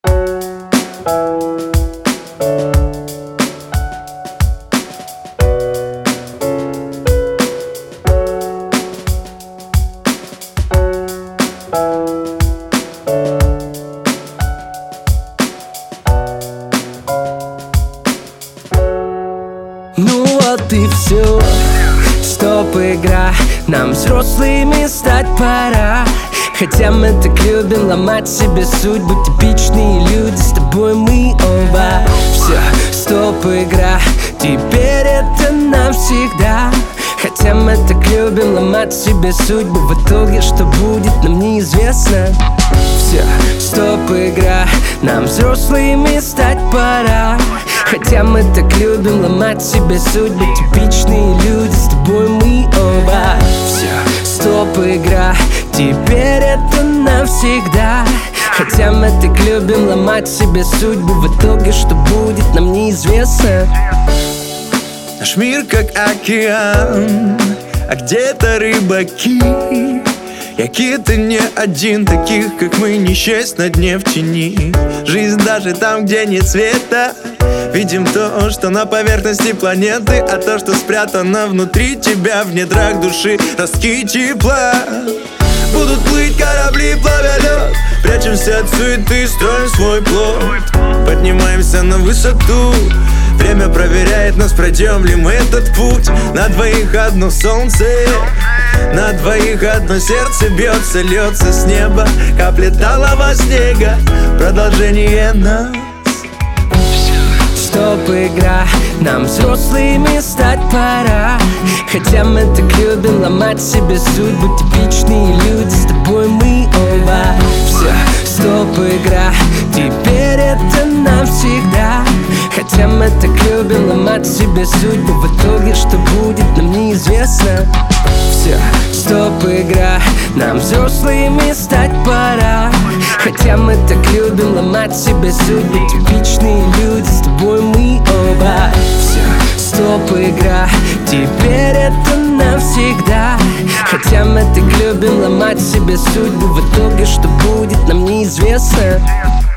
Ну вот и все, стоп, игра. Нам взрослыми стать пора. Хотя мы так любим ломать себе судьбу. Типичные люди, с тобой мы оба. Все, стоп, игра. Теперь это навсегда. Хотя мы так любим ломать себе судьбу. В итоге что будет, нам неизвестно. Все, стоп, игра. Нам взрослыми стать пора. Хотя мы так любим ломать себе судьбу. Типичные люди, с тобой мы оба. Все, стоп, игра. Теперь это навсегда. Хотя мы так любим ломать себе судьбу. В итоге что будет, нам неизвестно. Наш мир как океан, а где-то рыбаки. И киты не один, таких как мы не счесть на дне в тени. Жизнь даже там, где нет света. Видим то, что на поверхности планеты, а то, что спрятано внутри тебя, в недрах души, тоски, тепла. Будут плыть корабли, плавя лед. Прячемся от суеты, строим свой плод. Поднимаемся на высоту. Время проверяет нас, пройдем ли мы этот путь. На двоих одно солнце, на двоих одно сердце бьется, льется с неба капли талого снега. Продолжение нас. Стоп, игра. Нам взрослыми стать пора. Хотя мы так любим ломать себе судьбу. Типичные люди, с тобой мы оба. Все, стоп, игра. Теперь это навсегда. Хотя мы так любим ломать себе судьбу. В итоге что будет, нам неизвестно. Все, стоп, игра. Нам взрослыми стать пора. Хотя мы так любим ломать себе судьбу. Типичные люди, с тобой мы оба. Все, стоп, игра. Теперь это навсегда. Хотя мы так любим ломать себе судьбу. В итоге что будет, нам неизвестно.